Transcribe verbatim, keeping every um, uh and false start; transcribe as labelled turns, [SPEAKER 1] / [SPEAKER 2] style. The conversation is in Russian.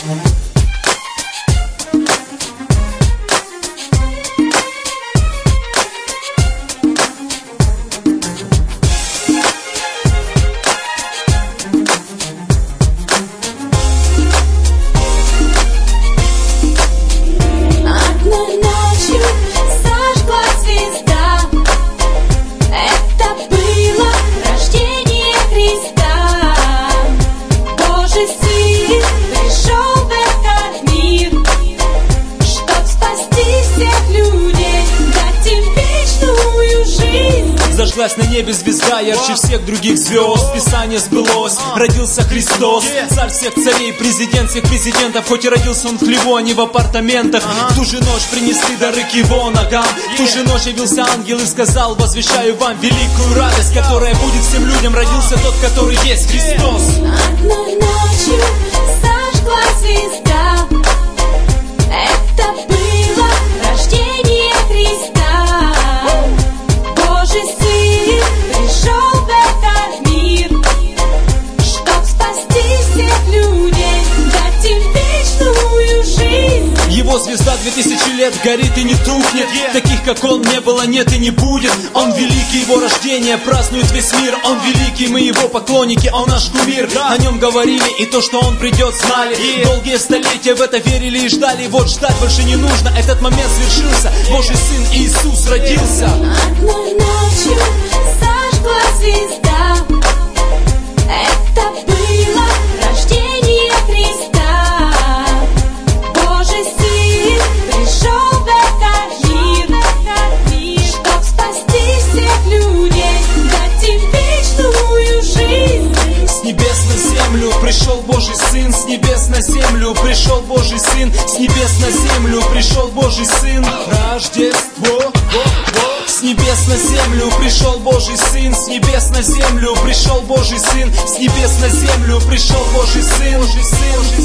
[SPEAKER 1] Зажглась на небе звезда, ярче всех других звезд. Писание сбылось, родился Христос, царь всех царей, президент всех президентов. Хоть и родился он в хлеву, а не в апартаментах. В ту же ночь принесли дары к его ногам. В ту же ночь явился ангел и сказал: возвещаю вам великую радость, которая будет всем людям. Родился тот, который есть Христос.
[SPEAKER 2] Одной ночью зажглась звезда. Это было рождение Христа. Божий Сын пришел в этот мир, чтоб спасти всех людей, дать им вечную жизнь.
[SPEAKER 1] Его звезда две тысячи лет горит и не тухнет. Таких, как он, не было, нет и не будет. Он великий, его рождение празднует весь мир. Он великий, мы его поклонники, он наш кумир. О нем говорили, и то, что он придет, знали. Долгие столетия в это верили и ждали. Вот ждать больше не нужно, этот момент свершился. Божий Сын Иисус родился.
[SPEAKER 2] Одной ночью зажглась звезда. Это было рождение Христа. Божий Сын пришел в этот мир, чтоб спасти всех людей, дать им вечную жизнь.
[SPEAKER 1] С небес на землю пришел Божий Сын, с небес на землю пришел Божий Сын, с небес на землю пришел Божий Сын. Рождество. С небес на землю пришел Божий Сын, с небес на землю пришел Божий Сын, с небес на землю пришел Божий Сын.